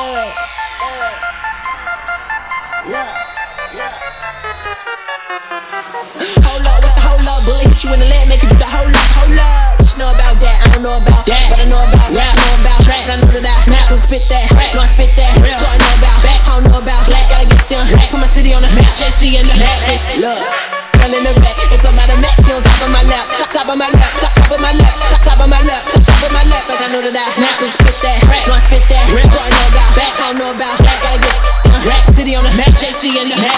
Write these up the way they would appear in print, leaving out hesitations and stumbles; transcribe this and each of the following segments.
Hold up, what's the hold up? Bullet hit you in the leg, make you do the hold up, hold up. What you know about that? I don't know about that, but I know about rap, know about track. I know that I snap and spit that, no I spit that. So I know about back, I don't know about slack. Gotta get them, put my city on the map. JC in the back, look. In the back, it's on my max, she on top of my lap, top of my lap, top of my lap, top of my lap, top of my lap. Like I know that I snap and spit that, no I spit that. So I know about back, I don't know about slack. Gotta get rap city on the map, JC in the back.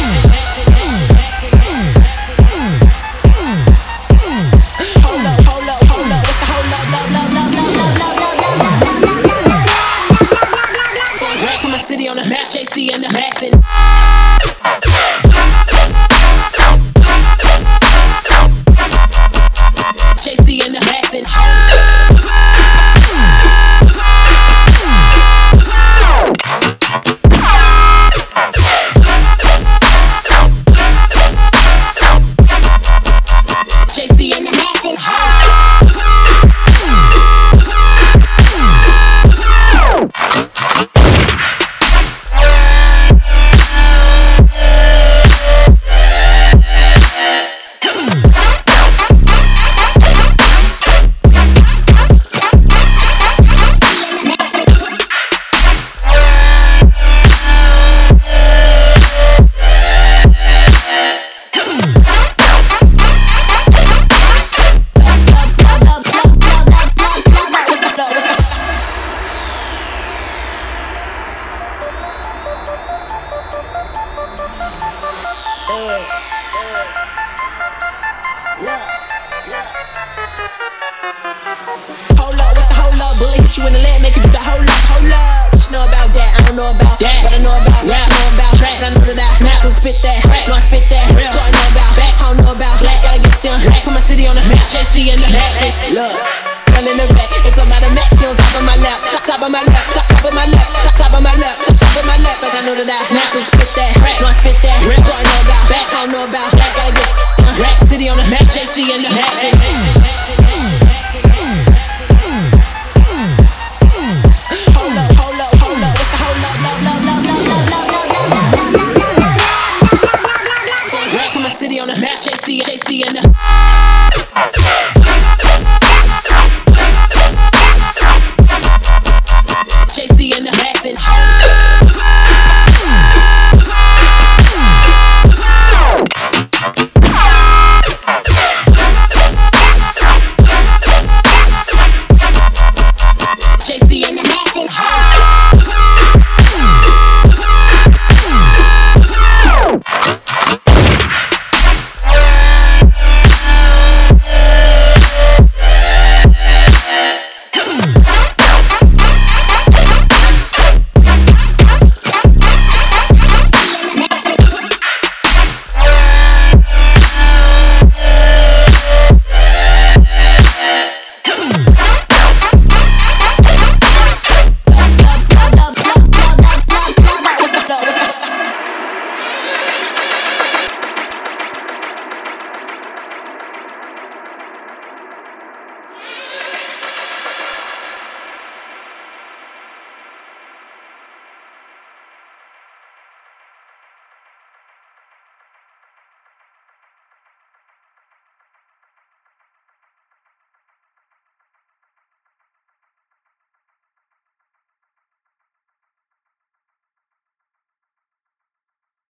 City on the map, JC and the Maxin. JC and the Maxin. JC and the Maxin. Hold up, what's the hold up? Bullet hit you in the leg, make you do the hold up, hold up. What you know about that? I don't know about that, but I know about rap, know about track. I know that I snap and spit that, no I spit that. So I know about back, I don't know about slack. Gotta get them, put my city on the map. JC in the back, look. In the back, it's on my max, she on top of my lap, top of my lap, top of my lap, top of my lap, top of my lap. Like I know that I snap and spit that, no I spit that. So I know about back, I don't know about slack. Gotta get rap city on the map, JC in the back.